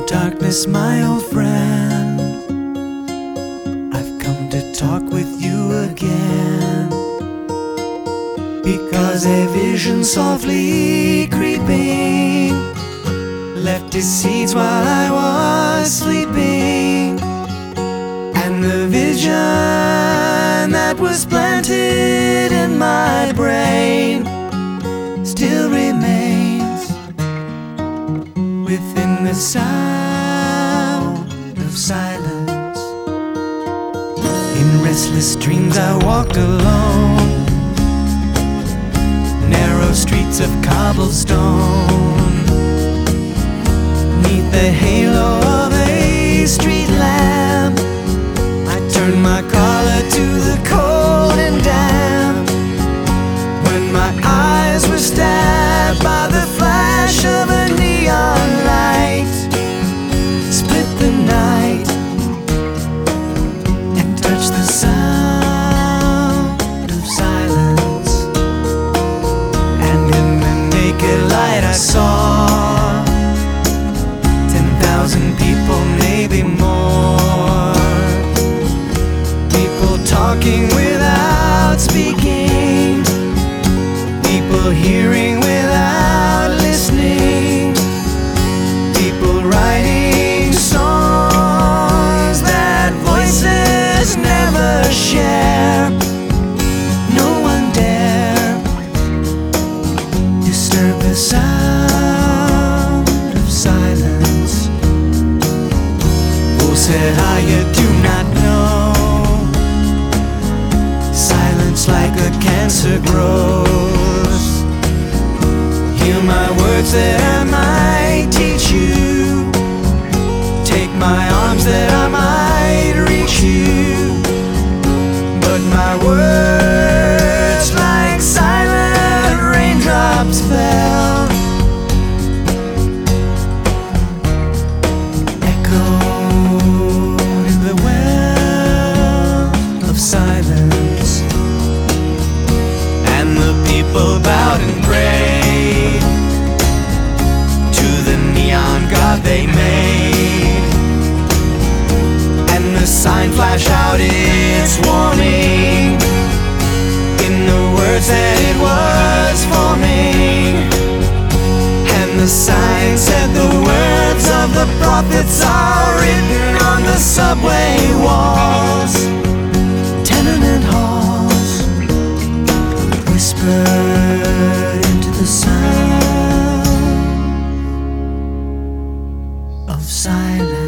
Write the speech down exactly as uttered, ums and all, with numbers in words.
Darkness, my old friend, I've come to talk with you again, because a vision softly creeping left its seeds while I was sleeping, and the vision that was planted in my brain still remains within the sound of silence. In restless dreams I walked alone, narrow streets of cobblestone, neath the halo of a street lamp. I turned my collar to the cold and damp, when my eyes were stabbed by the flash of a neon light, split the night and touched the sound of silence. And in the naked light I saw ten thousand people, maybe more, people talking without speaking, people hearing without listening, people writing songs that voices never share. No one dare disturb the sound of silence. Oh, said I, you do not know, silence like a cancer grows. Hear my words that I might teach you, take my arms that I might reach you, but my words like silent raindrops fell, echoed in the well of silence. And the people bowed and prayed to the neon god they made, and the sign flashed out its warning in the words that it was forming. And the sign said the words of the prophets are written on the subway walls, tenement halls, whispered into the sound of silence.